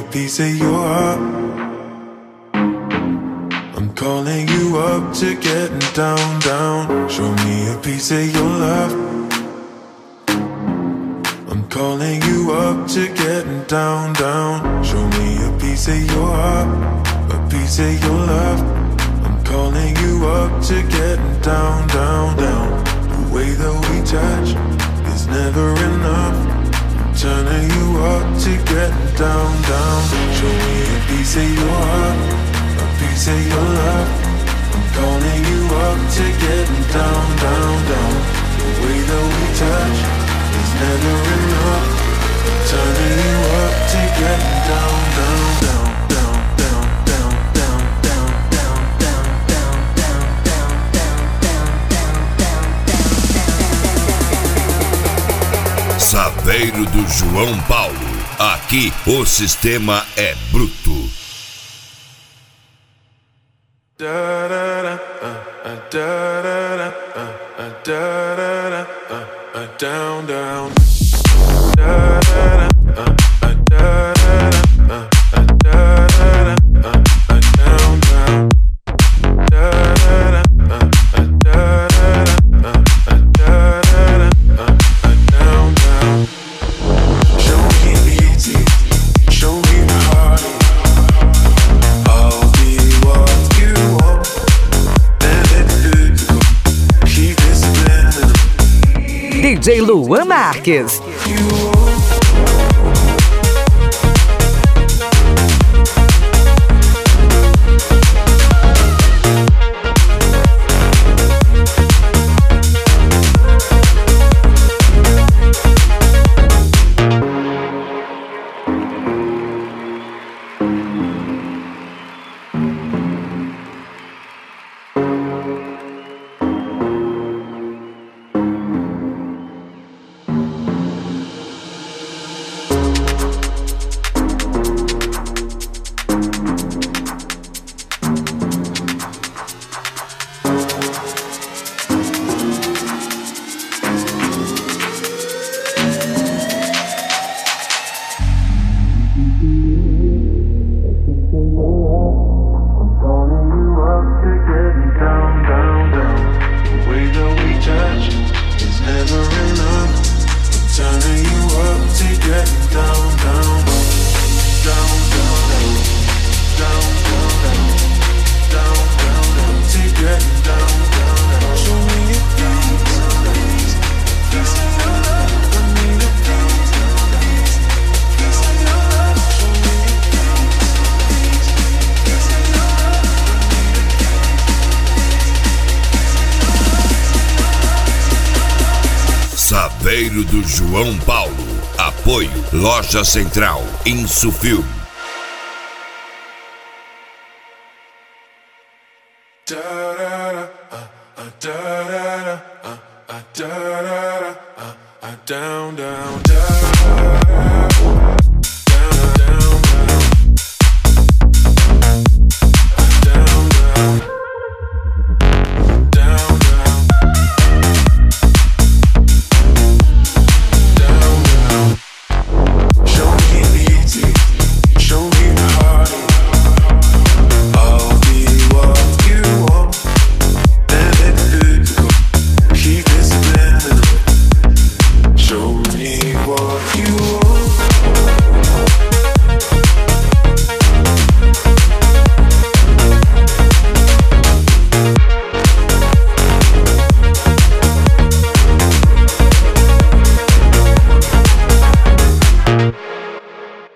piece of your heart. I'm calling you up to getting down, down. Show me a piece of your love. I'm calling you up to getting down, down. Show me a piece of your heart, a piece of your love. I'm calling you up to getting down, down, down. The way that we touch is never enough. I'm turning you up to getting down, down. Show me a piece of your heart, a piece of your love. I'm calling you up to getting down, down, down. The way that we touch is never enough. I'm turning you up to getting down, down, down, down, down, down, down, down, down, down, down, down, down. Saveiro do João Paulo. Aqui o sistema é bruto. Da da da da da da da down down da da da da down down da da down down. Show me easy, show me the heart. I'll be what you want, and it's good. Keep this blending. DJ Luan Marques. Saveiro do João Paulo. Apoio Loja Central, Insufilm. Down, down, show me what